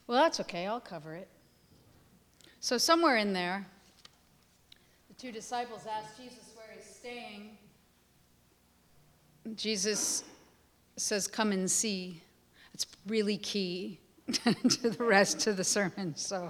Well, that's okay. I'll cover it. So somewhere in there, the two disciples asked Jesus where he's staying. Jesus says, "Come and see." It's really key to the rest of the sermon. So,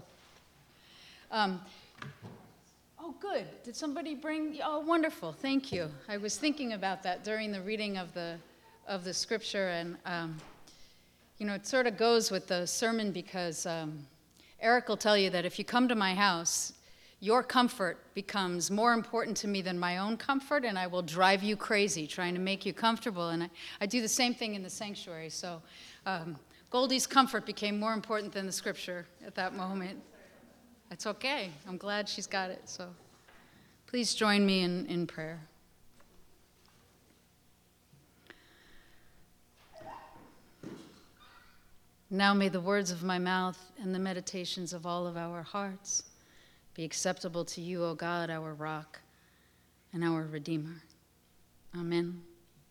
oh, good. Did somebody bring? Oh, wonderful. Thank you. I was thinking about that during the reading of the scripture, and it sort of goes with the sermon because Eric will tell you that if you come to my house, your comfort becomes more important to me than my own comfort, and I will drive you crazy trying to make you comfortable. And I do the same thing in the sanctuary. So Goldie's comfort became more important than the scripture at that moment. It's okay. I'm glad she's got it. So please join me in prayer. Now may the words of my mouth and the meditations of all of our hearts be acceptable to you, O God, our rock and our Redeemer. Amen.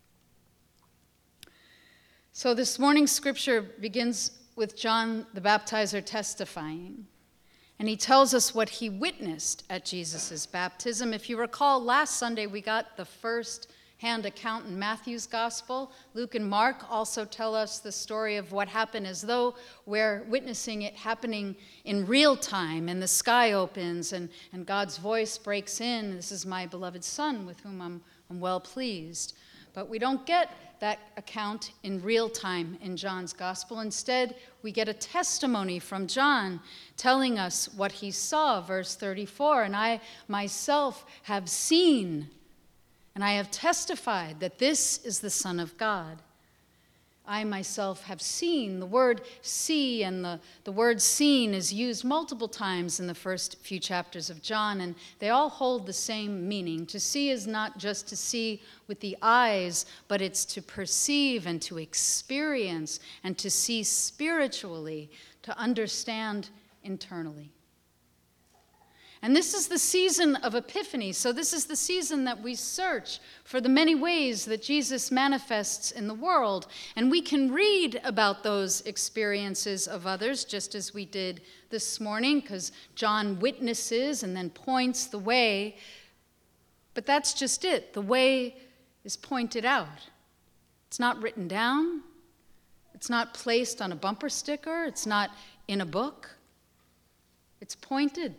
So this morning's scripture begins with John the Baptizer testifying. And he tells us what he witnessed at Jesus' baptism. If you recall, last Sunday we got the first-hand account in Matthew's gospel. Luke and Mark also tell us the story of what happened as though we're witnessing it happening in real time, and the sky opens and God's voice breaks in. This is my beloved Son with whom I'm well pleased. But we don't get that account in real time in John's gospel. Instead, we get a testimony from John telling us what he saw, verse 34. And I myself have seen, and I have testified that this is the Son of God. I myself have seen. The word see and the word seen is used multiple times in the first few chapters of John, and they all hold the same meaning. To see is not just to see with the eyes, but it's to perceive and to experience and to see spiritually, to understand internally. And this is the season of Epiphany. So this is the season that we search for the many ways that Jesus manifests in the world. And we can read about those experiences of others, just as we did this morning, because John witnesses and then points the way. But that's just it. The way is pointed out. It's not written down. It's not placed on a bumper sticker. It's not in a book. It's pointed.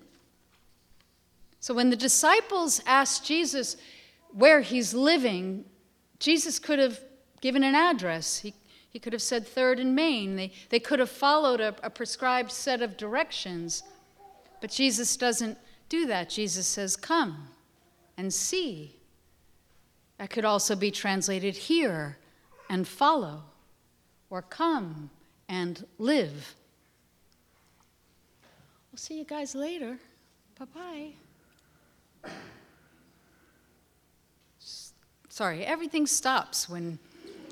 So when the disciples asked Jesus where he's living, Jesus could have given an address. He could have said 3rd and Main. They could have followed a prescribed set of directions. But Jesus doesn't do that. Jesus says, "Come and see." That could also be translated "hear and follow," or "come and live." We'll see you guys later. Bye-bye. Sorry, everything stops when...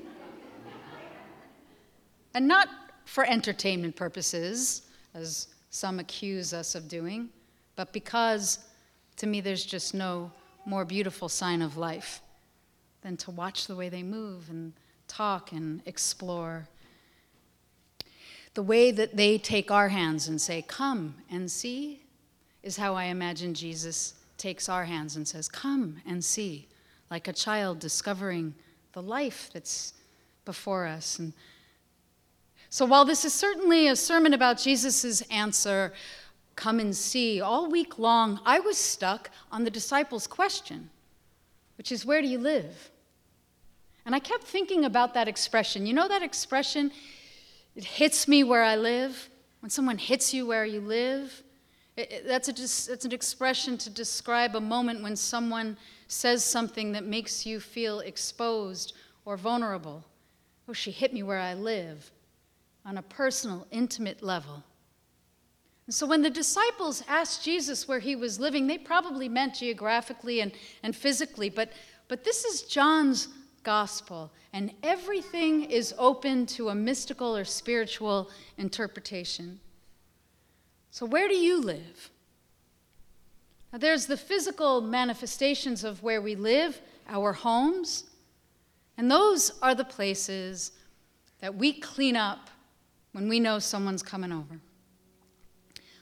And not for entertainment purposes, as some accuse us of doing, but because, to me, there's just no more beautiful sign of life than to watch the way they move and talk and explore. The way that they take our hands and say, "Come and see," is how I imagine Jesus takes our hands and says, "Come and see," like a child discovering the life that's before us. And so while this is certainly a sermon about Jesus' answer, "Come and see," all week long I was stuck on the disciples' question, which is, "Where do you live?" And I kept thinking about that expression. You know that expression, "It hits me where I live"? When someone hits you where you live? That's an expression to describe a moment when someone says something that makes you feel exposed or vulnerable. "Oh, she hit me where I live," on a personal, intimate level. And so when the disciples asked Jesus where he was living, they probably meant geographically and physically, but this is John's gospel, and everything is open to a mystical or spiritual interpretation. So where do you live? Now, there's the physical manifestations of where we live, our homes, and those are the places that we clean up when we know someone's coming over.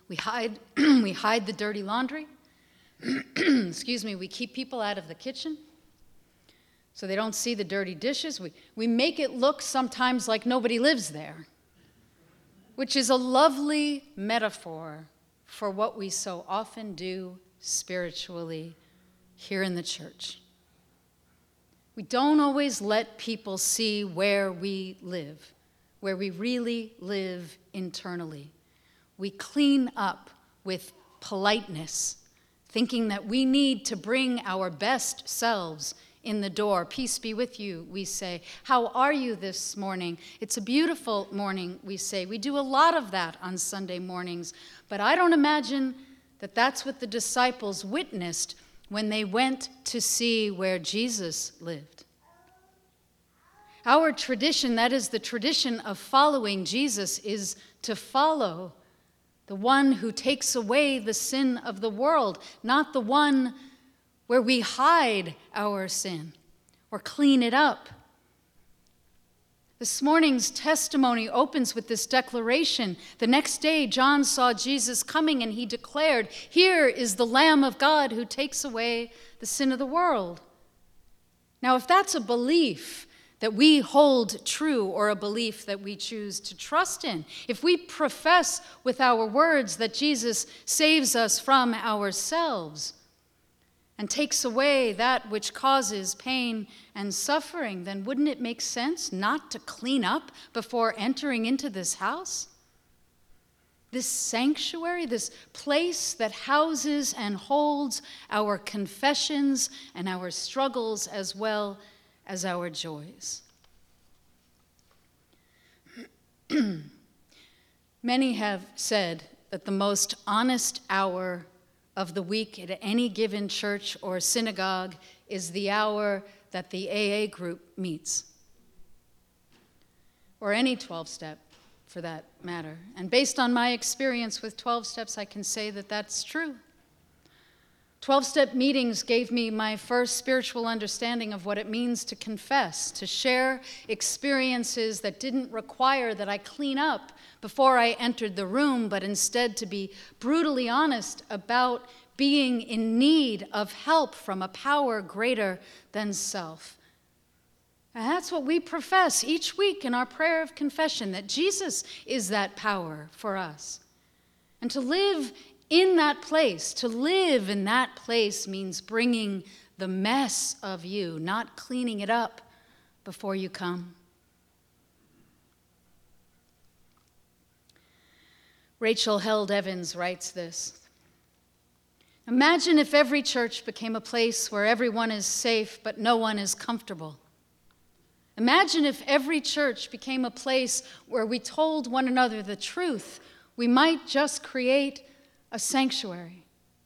We hide, we hide the dirty laundry. Excuse me, we keep people out of the kitchen so they don't see the dirty dishes. We make it look sometimes like nobody lives there, which is a lovely metaphor for what we so often do spiritually here in the church. We don't always let people see where we live, where we really live internally. We clean up with politeness, thinking that we need to bring our best selves in the door. Peace be with you, we say. How are you this morning? It's a beautiful morning, we say. We do a lot of that on Sunday mornings, but I don't imagine that that's what the disciples witnessed when they went to see where Jesus lived. Our tradition, that is the tradition of following Jesus, is to follow the one who takes away the sin of the world, not the one where we hide our sin or clean it up. This morning's testimony opens with this declaration. The next day, John saw Jesus coming and he declared, "Here is the Lamb of God who takes away the sin of the world." Now, if that's a belief that we hold true or a belief that we choose to trust in, if we profess with our words that Jesus saves us from ourselves and takes away that which causes pain and suffering, then wouldn't it make sense not to clean up before entering into this house? This sanctuary, this place that houses and holds our confessions and our struggles as well as our joys. Many have said that the most honest hour of the week at any given church or synagogue is the hour that the AA group meets, or any 12-step for that matter. And based on my experience with 12 steps, I can say that that's true. 12-step meetings gave me my first spiritual understanding of what it means to confess, to share experiences that didn't require that I clean up before I entered the room, but instead to be brutally honest about being in need of help from a power greater than self. And that's what we profess each week in our prayer of confession, that Jesus is that power for us. And to live in that place, to live in that place means bringing the mess of you, not cleaning it up before you come. Rachel Held Evans writes this: "Imagine if every church became a place where everyone is safe but no one is comfortable. Imagine if every church became a place where we told one another the truth. We might just create a sanctuary.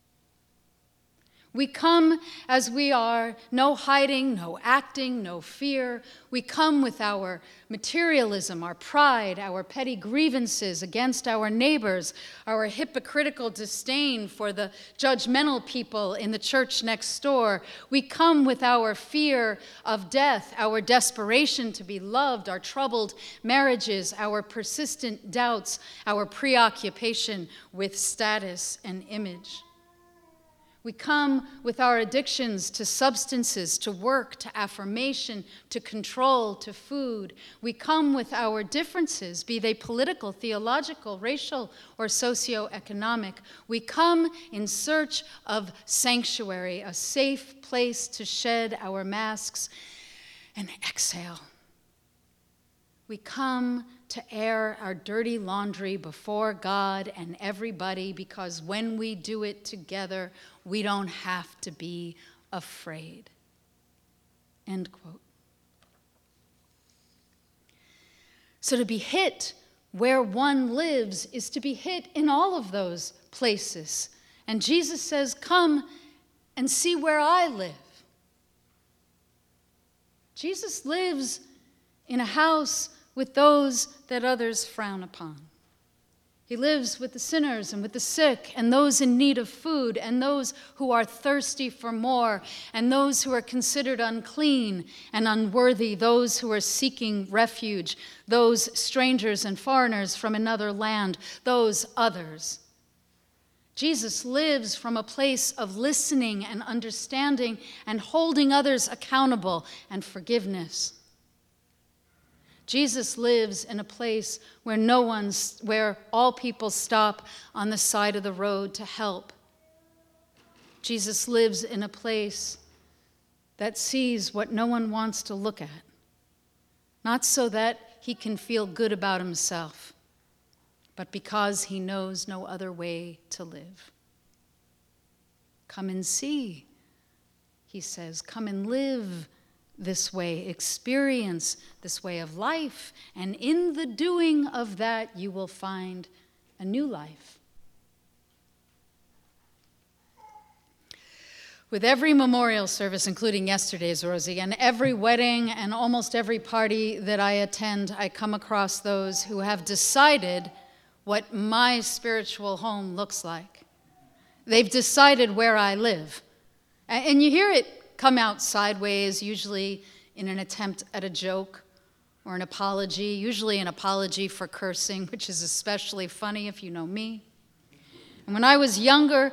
We come as we are, no hiding, no acting, no fear. We come with our materialism, our pride, our petty grievances against our neighbors, our hypocritical disdain for the judgmental people in the church next door. We come with our fear of death, our desperation to be loved, our troubled marriages, our persistent doubts, our preoccupation with status and image. We come with our addictions to substances, to work, to affirmation, to control, to food. We come with our differences, be they political, theological, racial, or socioeconomic. We come in search of sanctuary, a safe place to shed our masks and exhale. We come to air our dirty laundry before God and everybody, because when we do it together, we don't have to be afraid." End quote. So to be hit where one lives is to be hit in all of those places. And Jesus says, "Come and see where I live." Jesus lives in a house with those that others frown upon. He lives with the sinners and with the sick and those in need of food and those who are thirsty for more and those who are considered unclean and unworthy, those who are seeking refuge, those strangers and foreigners from another land, those others. Jesus lives from a place of listening and understanding and holding others accountable and forgiveness. Jesus lives in a place where all people stop on the side of the road to help. Jesus lives in a place that sees what no one wants to look at, not so that he can feel good about himself, but because he knows no other way to live. Come and see, he says. Come and live this way, experience this way of life, and in the doing of that, you will find a new life. With every memorial service, including yesterday's, Rosie, and every wedding and almost every party that I attend, I come across those who have decided what my spiritual home looks like. They've decided where I live. And you hear it come out sideways, usually in an attempt at a joke or an apology, usually an apology for cursing, which is especially funny if you know me. And when I was younger,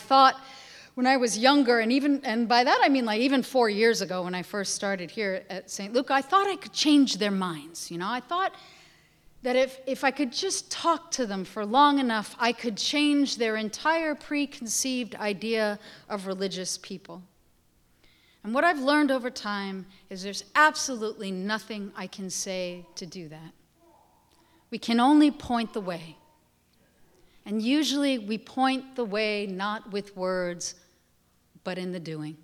and by that I mean like even 4 years ago when I first started here at St. Luke, I thought I could change their minds. I thought that if I could just talk to them for long enough, I could change their entire preconceived idea of religious people. And what I've learned over time is there's absolutely nothing I can say to do that. We can only point the way. And usually we point the way not with words, but in the doing.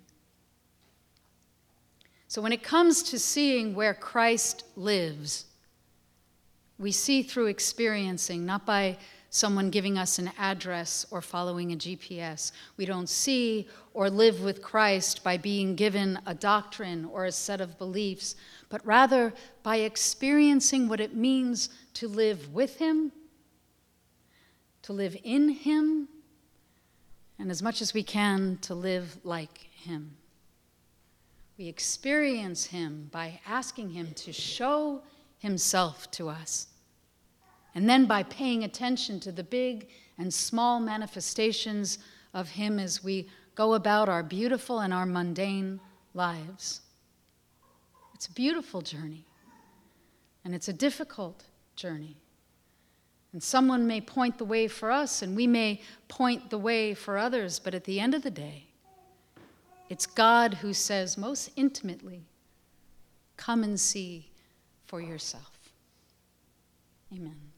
So when it comes to seeing where Christ lives, we see through experiencing, not by someone giving us an address or following a GPS. We don't see or live with Christ by being given a doctrine or a set of beliefs, but rather by experiencing what it means to live with him, to live in him, and as much as we can, to live like him. We experience him by asking him to show himself to us, and then by paying attention to the big and small manifestations of him as we go about our beautiful and our mundane lives. It's a beautiful journey, and it's a difficult journey. And someone may point the way for us, and we may point the way for others, but at the end of the day, it's God who says most intimately, "Come and see for yourself." Amen.